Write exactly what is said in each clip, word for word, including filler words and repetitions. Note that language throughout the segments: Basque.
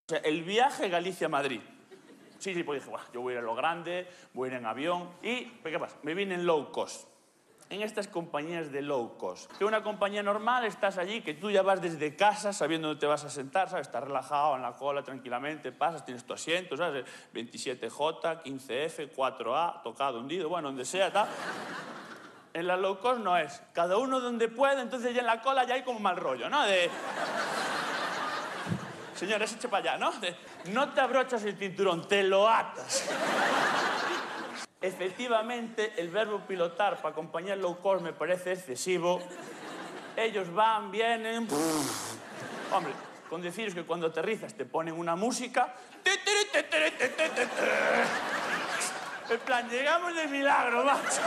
O sea, el viaje Galicia-Madrid. Sí, sí, pues dije, bueno, yo voy a ir a lo grande, voy a ir en avión. Y, ¿qué pasa? Me vine en low cost. En estas compañías de low cost. Que una compañía normal, estás allí, que tú ya vas desde casa sabiendo dónde te vas a sentar, ¿sabes? Estás relajado en la cola, tranquilamente, pasas, tienes tu asiento, ¿sabes? veintisiete J, quince F, cuatro A, tocado, hundido, bueno, donde sea, tal. En la low cost no es. Cada uno donde puede, entonces ya en la cola ya hay como mal rollo, ¿no? De... Señores, eche para allá, ¿no? De... No te abrochas el cinturón, te lo atas. Efectivamente, el verbo pilotar para compañías low cost me parece excesivo. Ellos van, vienen... Hombre, con deciros que cuando aterrizas te ponen una música... En plan, llegamos de milagro, macho.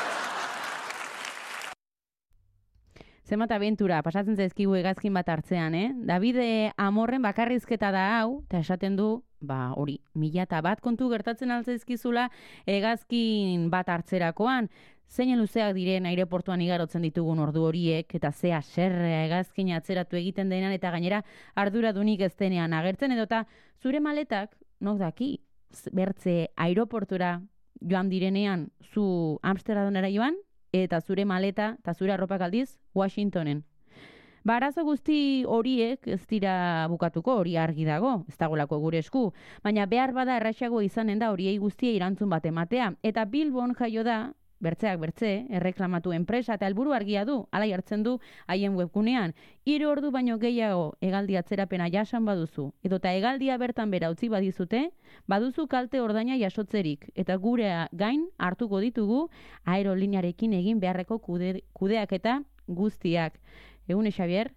Zenbat abentura, pasatzen zaizkigu hegazkin bat hartzean, eh? Davide Amorren bakarrizketa da hau, eta esaten du, ba hori, mila eta bat kontu gertatzen altzaizkizula hegazkin bat hartzerakoan, zeinen luzeak diren aireportuan igarotzen ditugun ordu horiek, eta zea serrea hegazkin atzeratu egiten denean, eta gainera arduradunik ez denean agertzen, edota zure maletak, nok daki, bertze aireportura joan direnean, zu Amsterdamera joan, eta zure maleta eta zure arropak aldiz Washingtonen. Ba, arazo guzti horiek ez dira bukatuko, hori argi dago, ez dagolako gure esku, baina behar bada erraxago izanen da horiei guztiei erantzun bat ematea. Eta Bilbon jaio da, bertzeak bertze, erreklamatu enpresa eta helburu argia du, hala jartzen du haien webgunean. Hiru ordu baino gehiago hegaldi atzerapena jasan baduzu, edota hegaldia bertan bera utzi badizute, baduzu kalte ordaina jasotzerik, eta gure gain hartuko ditugu aeroliniarekin egin beharreko kude, kudeaketa guztiak. Egune, Xavier?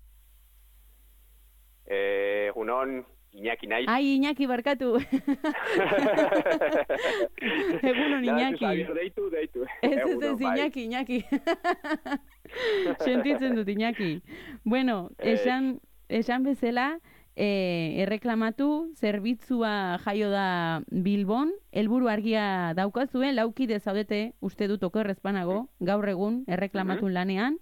Eh, egunon, Iñaki naiz. Ai, Iñaki, barkatu. Egunon, Iñaki. Xavier, deitu, deitu. Ez, ez, ez, Iñaki, Iñaki. Sentitzen dut, Iñaki. Bueno, esan, esan bezala, eh, erreklamatu, zerbitzua jaio da Bilbon, helburu argia daukazuen, laukide zaudete, uste dut okerrezpanago, gaur egun, erreklamatun lanean,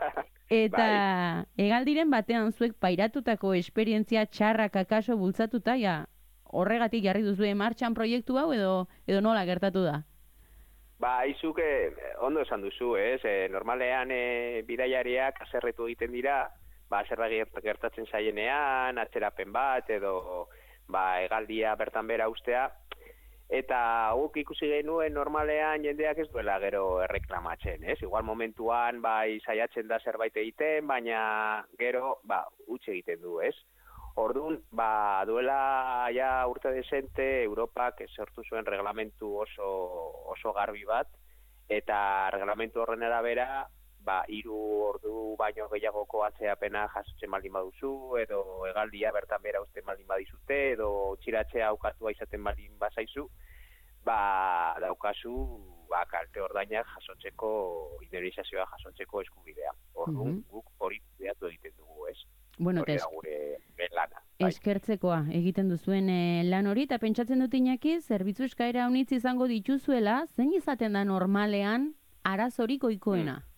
eta hegaldiren batean zuek pairatutako esperientzia txarrak akaso bultzatuta, ja, horregatik jarri duzu martxan proiektu hau edo, edo nola gertatu da? Ba, izuk ondo esan duzu, ez? E, normalean e, bidaiariak aserretu egiten dira, ba, zerra gertatzen zaienean, atzerapen bat, edo ba, hegaldia bertan bera ustea, eta guk ikusi genuen normalean jendeak ez duela gero erreklamatzen, ez? Igual momentuan bai saiatzen da zerbait egiten, baina gero ba utzi egiten du, ez? Orduan, ba duela ja urte desente Europak sortu zuen reglamentu oso oso garbi bat, eta reglamentu horren arabera ba hiru ordu baino gehiagoko atzeapena jasotzen baldin baduzu, edo hegaldia bertan bera uzten baldin badizute, edo txiratzea aukatua izaten baldin bazaizu, ba daukazu ba kalte ordainak jasotzeko, indemnizazioa jasotzeko eskubidea. Orduan, mm-hmm. guk hori kudeatu egiten dugu, ez? Bueno, hori da gure lana. Eskertzekoa egiten duzuen e, lan hori, eta pentsatzen dut Iñaki, zerbitzu eskaera honitz izango dituzuela, zein izaten da normalean arazorik ohikoena? Mm.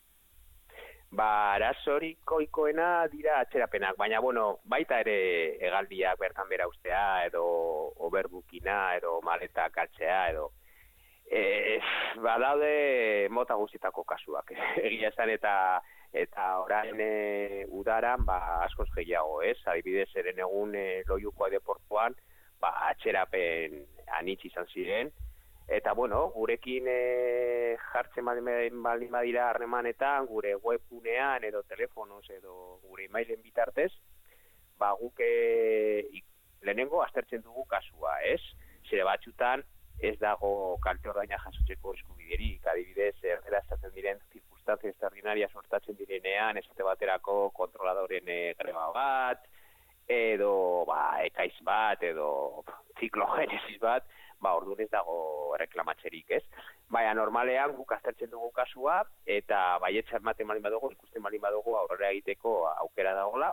Ba, arazorik ohikoena dira atzerapenak, baina, bueno, baita ere hegaldiak bertan bera ustea, edo overbookina, edo maleta galtzea, edo e, ba, daude mota guztitako kasuak, egia esan, eta eta orain e, udaran, ba, askoz gehiago, ez? Adibidez, eren egun e, Loiuko aireportuan, ba, atzerapen anitz izan ziren, eta, bueno, gurekin e, jartzen baldin badira harremanetan, gure webgunean edo telefonoz edo gure emailen bitartez, ba guk e, lehenengo aztertzen dugu kasua, ez? Zere batzutan ez dago kalte ordaina jasotzeko eskubiderik, adibidez, erdera esaten diren circunstancia extraordinaria sortatzen direnean, esate baterako kontroladoren e, greba bat, edo ba, ekaiz bat, edo ziklogenesis bat, ba, orduan ez dago reklamatzerik, ez? Baina, normalean, guk aztertzen dugu kasua, eta baietza ematen balin badugu, ikusten balin badugu, aurrera egiteko aukera dagoela,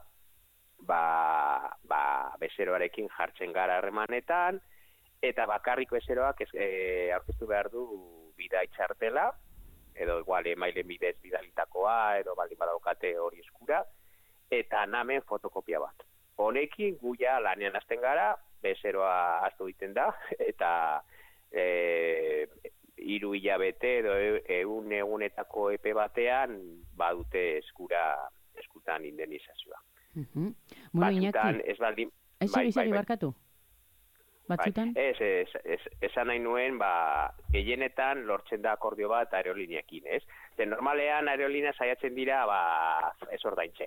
ba, ba, bezeroarekin jartzen gara harremanetan, eta bakarriko bezeroak e, aurkeztu behar du bidai txartela, edo igual emailen bidez bidalitakoa, edo baldin badaukate hori eskura, eta namen fotokopia bat. honekin guia lanean hasten gara, bezeroa astu egiten da, eta e, hiru hilabete edo egun egunetako epe batean badute eskura eskutan indemnizazioa. Uh-huh. Bueno, batzutan ez baldin... Ese bai, bai, barkatu? Batzutan? Bai. Ez, ez, ez, esan nahi nuen, ba, gehienetan lortzen da akordio bat aerolineekin, ez? Ze normalean aerolina saiatzen dira, ba, ez ordaintzen.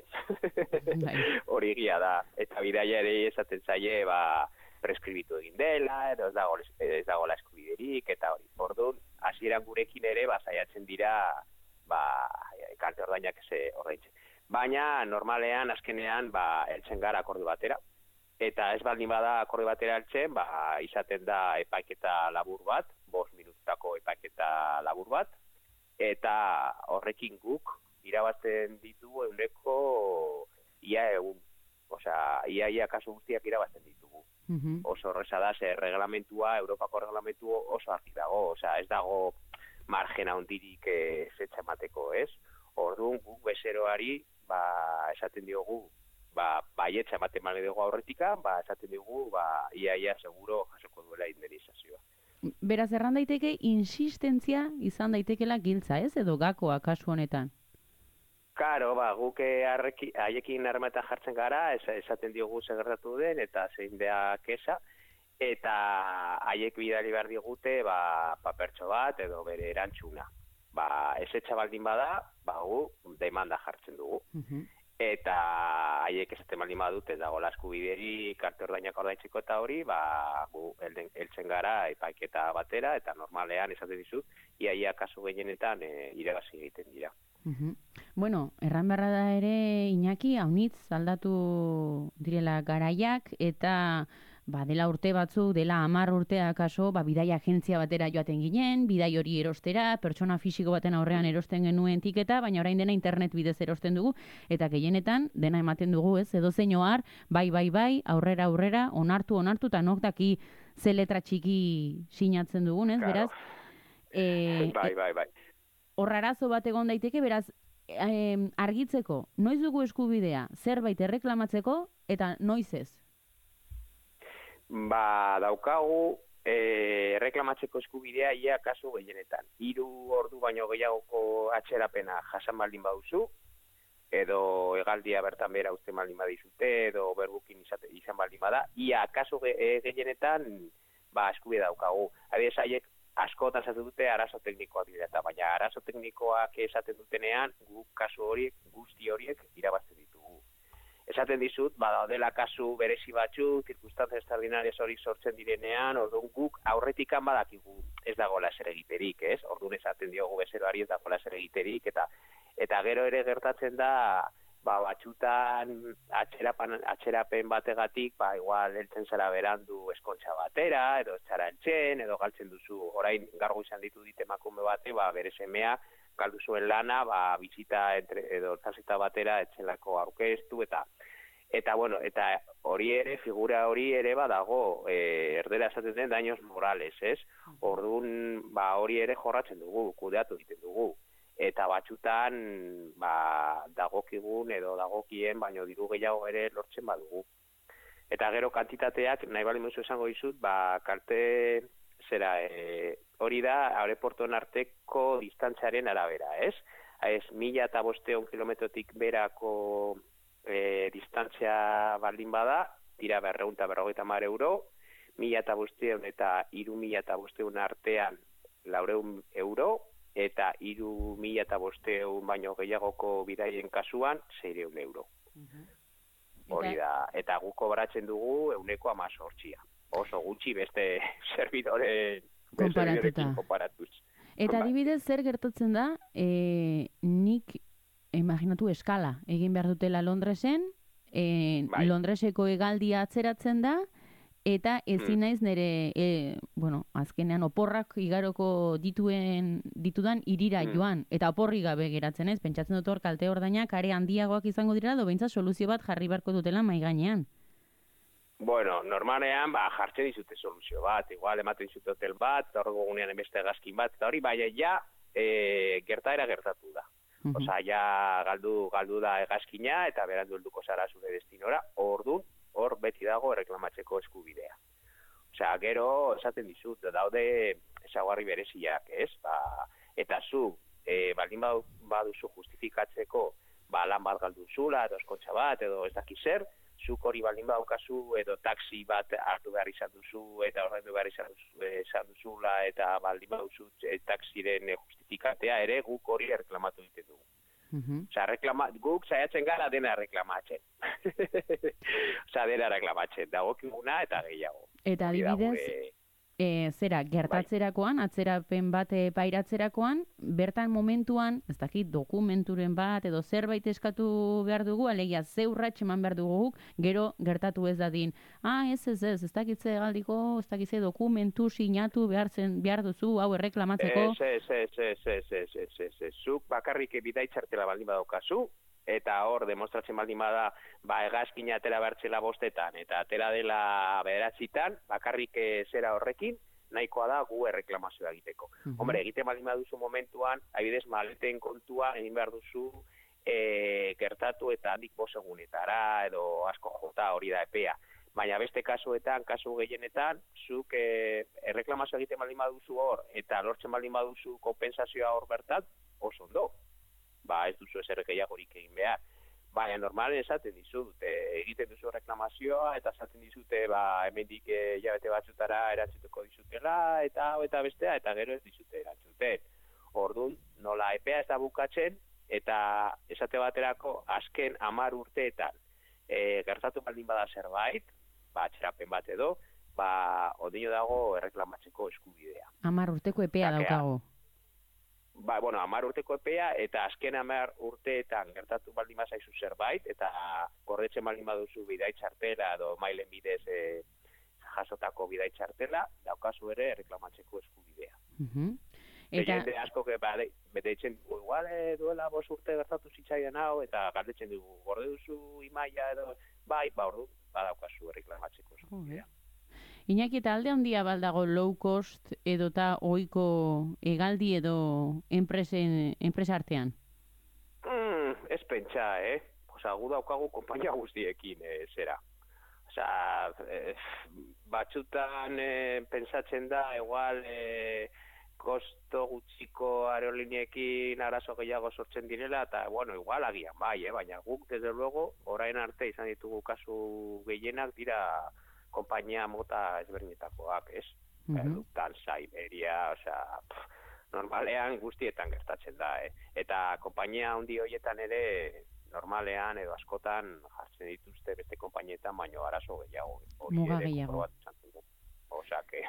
Hori egia da. Eta bidaia ere esaten zaie, ba, preskribitu egin dela, edo ez dago, ez dago la eskubiderik, eta hori. Orduan, hasieran gurekin ere, ba, saiatzen dira, ba, kalte ordainak ez ordaintzen. Baina, normalean, azkenean, ba, eltzen gara akordio batera. Eta ez baldin bada akordio batera eltzen, ba, izaten da epaiketa labur bat, bost minututako epaiketa labur bat, eta horrekin guk irabazten ditugu euneko ia egun. Osea, ia ia kasu guztiak irabazten ditugu. Uh-huh. Oso horreza da, ze reglamentua, Europako reglamentu oso argi dago, osea, ez dago margena hondirik ez etxamateko, ez? Orduan, guk bezeroari, ba, esaten diogu, ba, baietza ematen male dugu aurretika, ba, esaten dugu, ba, ia, ia, seguro jasoko duela indemnizazioa. Beraz, erran daiteke, insistentzia izan daitekela giltza, ez? Edo gakoa kasu honetan? Karo, ba, guk haiekin harremata jartzen gara, es, esaten diogu segertatu den, eta zein beha kesa, eta haiek bidali behar digute, ba, papertxo bat, edo bere erantzuna. Ba, ez etxa baldin bada, ba, gu, demanda jartzen dugu. Uh-huh. Eta haiek esaten baldin badut, ez dago laskubideri, karte ordainak ordaintzeko eta hori, ba, gu, elden, eltzen gara epaiketa batera, eta normalean esaten dizut, iaia kasu gehienetan e, irabazi egiten dira. Uh-huh. Bueno, erran beharra da ere, Iñaki, haunitz aldatu direla garaiak, eta ba, dela urte batzu, dela hamar urtea kaso, ba, bidai agentzia batera joaten ginen, bidai hori erostera, pertsona fisiko baten aurrean erosten genuen tiketa, baina orain dena internet bidez erosten dugu, eta gehienetan dena ematen dugu, ez, edo zein ohar, bai, bai, bai, aurrera, aurrera, onartu, onartu, eta nok daki ze letra txiki sinatzen dugun, ez, beraz? E, bai, bai, bai. Horrarazo bat egon daiteke, beraz, eh, argitzeko, noiz dugu eskubidea, zerbait erreklamatzeko, eta noiz ez? Ba, daukagu e, reklamatzeko eskubidea ia kasu gehienetan. Hiru ordu baino gehiagoko atxerapena jasan baldin baduzu, edo hegaldia bertan bera uste baldin badizute, edo berbukin izate, izan baldin bada, ia kasu ge, e, gehienetan ba, eskubidea daukagu. Adibidez, haiek askotan esaten dute arazo teknikoak dira, eta baina arazo teknikoak esaten dutenean, guk kasu horiek, guzti horiek irabazten ditugu. Esaten dizut, badaudela kasu berezi batzu, zirkunstantzia extraordinarias hori sortzen direnean, orduan guk aurretikan badakigu ez dagoela zer egiterik, ez? Orduan esaten diogu bezeroari ez dagoela zer egiterik, eta eta gero ere gertatzen da, ba, batxutan atxerapen, atxerapen bategatik, ba, igual heltzen zara berandu eskontxa batera, edo txara eltzen, edo galtzen duzu, orain gargo izan ditu ditemakume bate, ba, bere semea, galdu zuen lana, ba, bizita entre, edo taseta batera etxelako aurkeztu, eta eta bueno, eta hori ere, figura hori ere badago, e, erdera esaten den daños morales, ez? Orduan, ba, hori ere jorratzen dugu, kudeatu egiten dugu. Eta batxutan, ba, dagokigun edo dagokien, baino diru gehiago ere lortzen badugu. Eta gero kantitateak, nahi bali muzu esango dizut, ba, karte zera, e, hori da, aeroportuen arteko distantziaren arabera, ez? Ez, mila eta bosteon kilometrotik berako e, distantzia baldin bada, tira berreun eta berrogeita mar euro, mila eta bosteon eta iru mila eta bosteon artean laureun euro, eta iru mila eta bosteun baino gehiagoko bidaien kasuan, seireun euro. Uh-huh. Hori da, eta guk kobratzen dugu euneko amazortzia. Oso gutxi beste servidore konparatuz. Eta adibidez zer gertatzen da, e, nik imaginatu eskala egin behar dutela Londresen, e, bai. Londreseko hegaldia atzeratzen da, eta ezin naiz nire, e, bueno, azkenean oporrak igaroko dituen, ditudan irira mm. joan, eta oporri gabe geratzen ez, pentsatzen dut hor kalte ordainak are handiagoak izango dira, do behintzat soluzio bat jarri beharko dutela mai gainean. Bueno, normalean, ba, jartzen dizute soluzio bat, igual ematen dizute hotel bat, eta horrego gunean beste gazkin bat, eta hori, bai, ja, e, gertaera gertatu da. Uh -huh. Osa, ja, galdu, galdu da egazkina, eta berandu helduko zara zure destinora, orduan, hor beti dago erreklamatzeko eskubidea. Osea, gero, esaten dizut, daude ezaugarri bereziak, ez? Ba, eta zu, e, baldin baduzu justifikatzeko, ba, lan bat galduzula, edo eskotxa bat, edo ez daki zer, zuk hori baldin badaukazu, edo taxi bat hartu behar izan duzu, eta ordaindu behar izan duzu, izan duzula, eta baldin baduzu e, taxiren justifikatea ere, guk hori reklamatu egiten dugu. Mhm. Osea, reklama, guk saiatzen gara dena reklamatzen. Osea, dena reklamatzen, dagokiguna eta gehiago. Eta Hori da adibidez, gure- e, zera, gertatzerakoan, atzerapen bat e, pairatzerakoan, bertan momentuan, ez dakit, dokumenturen bat, edo zerbait eskatu behar dugu, alegia ze urrats eman behar dugu guk, gero gertatu ez dadin. Ah, ez, ez, ez, ez dakit ze galdiko, ez dakit ze dokumentu sinatu behar, zen, behar duzu, hau erreklamatzeko. Ez, ez, ez, ez, ez, ez, ez, ez, ez, zuk bakarrik bidaitzartela baldin badaukazu, eta hor demostratzen baldin bada, ba, hegazkina atera bertzela bostetan, eta atera dela bederatzitan, bakarrik eh, zera horrekin, nahikoa da gu erreklamazioa egiteko. Mhm. Hombre, egiten baldin baduzu momentuan, adibidez, maleten kontua egin behar duzu, e, gertatu eta handik bost egunetara, edo asko jota hori da epea. Baina beste kasuetan, kasu gehienetan, zuk e, erreklamazioa egiten baldin baduzu hor, eta lortzen baldin baduzu kompensazioa hor bertat, oso ondo. Ba, ez duzu ezer gehiagorik egin behar. Baina normalen esaten dizut, e, egiten duzu reklamazioa, eta esaten dizute, ba, hemendik e, jabete batzutara erantzutuko dizutela, eta hau eta bestea, eta gero ez dizute erantzuten. Orduan, nola epea ez da bukatzen, eta esate baterako azken hamar urteetan e, gertatu baldin bada zerbait, ba, txerapen bat edo, ba, odino dago erreklamatzeko eskubidea. Hamar urteko epea Takea. daukago. Ba, bueno, hamar urteko epea, eta azken hamar urteetan gertatu baldin bazaizu zerbait, eta gordetzen baldin baduzu bidaitxartela, edo mailen bidez e, jasotako bidaitxartela, daukazu ere erreklamatzeko eskubidea. Mhm. Eta Eta, jende asko que bade, bedeitzen dugu, igual eh, duela bost urte gertatu zitzaidan hau, eta galdetzen dugu, gorde duzu imaia edo, bai, ba, ordu, badaukazu erreklamatzeko eskubidea. Iñaki, eta alde handia baldago low cost edota ohiko hegaldi edo enpresen, enpresa artean? Mm, ez pentsa, eh? Osa, gu daukagu konpainia guztiekin, eh, zera. Osa, eh, batzutan eh, pentsatzen da, igual, eh, kosto gutxiko aerolineekin arazo gehiago sortzen direla, eta, bueno, igual agian, bai, eh? Baina guk, desde luego, orain arte izan ditugu kasu gehienak dira konpainia mota ezberdinetakoak, ez? Mhm. Erdutan, Saiberia, osea, pff, normalean guztietan gertatzen da, eh? Eta konpainia handi horietan ere, normalean edo askotan jartzen dituzte beste konpainietan, baino arazo gehiago. Hori Muga ere gehiago. konprobatu izan dugu. Osea, que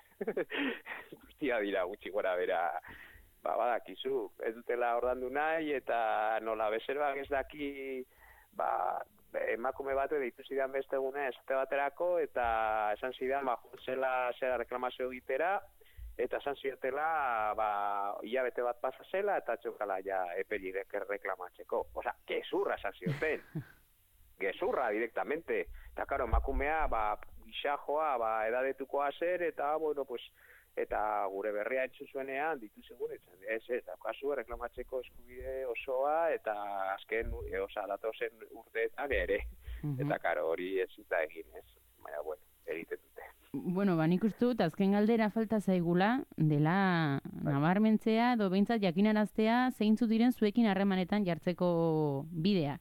guztia dira gutxi gora bera, ba, badakizu, ez dutela ordandu nahi, eta nola bezeroak ez daki, ba, emakume batu deitu zidan beste egune esate baterako, eta esan zidan, ba, zela zera reklamazio egitera, eta esan ziotela, ba, hilabete bat pasa zela, eta txokala ja epelik reklamatzeko. Osa, gezurra esan zioten. Gezurra directamente. Eta, karo, emakumea, ba, gixajoa, ba, edadetukoa zer, eta, bueno, pues, eta gure berria entzun zuenean, ditu seguretzen. Ez, ez, daukazu reklamatzeko eskubide osoa, eta azken, e, osa, datozen urteetan ere. Mhm. Eta, karo, hori ez zuta egin, ez. Baina, bueno, egiten dute. Bueno, ba, nik uste dut, azken galdera falta zaigula, dela nabarmentzea, edo behintzat jakinaraztea, zeintzu diren zuekin harremanetan jartzeko bideak.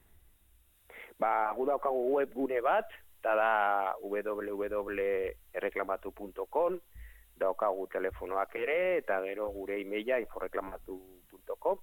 Ba, gu daukagu webgune bat, eta da w w w puntu erreklamatu puntu com, daukagu telefonoak ere, eta gero gure emaila inforreklamatu puntu com,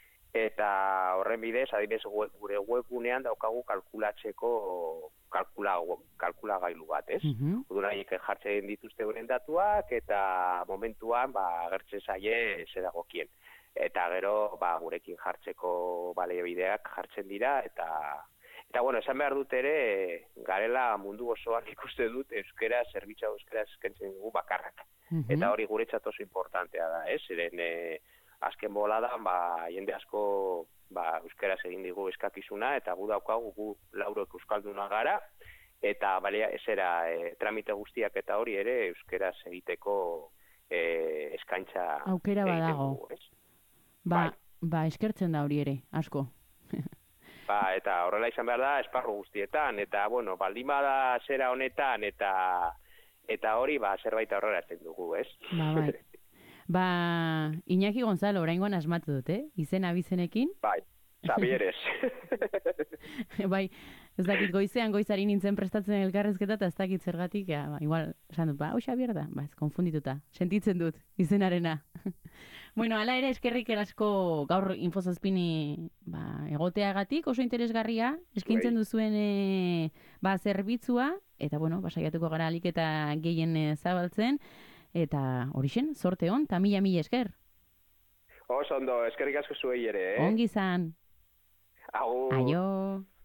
eta horren bidez, adibidez gure webgunean daukagu kalkulatzeko kalkula, kalkulagailu bat, ez? Mhm. Uduraiek jartzen dituzte euren datuak, eta momentuan, ba, agertzen zaie zedagokien. Eta gero, ba, gurekin jartzeko baliabideak jartzen dira, eta Eta, bueno, esan behar dut ere, garela mundu osoan ikuste dut euskera, zerbitza euskera eskentzen dugu bakarrak. Mhm. Eta hori guretzat oso importantea da, ez? Ziren, e, azken boladan, ba, jende asko ba, euskeraz egin digu eskakizuna, eta gu daukagu gu laurok euskalduna gara, eta balea, ezera, e, tramite guztiak eta hori ere euskeraz egiteko e, eskaintza Aukera egiten badago. dugu, ez? Ba, Bai. ba, eskertzen da hori ere, asko. Ba, eta horrela izan behar da esparru guztietan, eta, bueno, baldin bada zera honetan, eta eta hori, ba, zerbait aurrera etzen dugu, ez? Ba, bai. Ba, Iñaki Gonzalo, oraingoan asmatu dut, eh? Izen abizenekin. Bai, Xabieres. Bai, ez dakit goizean goizari nintzen prestatzen elkarrezketa, eta ez dakit zergatik, ja, ba, igual, esan dut, ba, hau Xabier da, ba, ez konfundituta, sentitzen dut, izenarena. Bueno, ala ere eskerrik asko gaur Infozazpini ba, egoteagatik, oso interesgarria, eskintzen duzuen e, ba, zerbitzua, eta bueno, ba, saiatuko gara alik eta gehien e, zabaltzen, eta horixen, sorte hon, eta mila mila esker. Oso ondo, eskerrik asko zuei ere, eh? Ongi zan. Agur. Aio.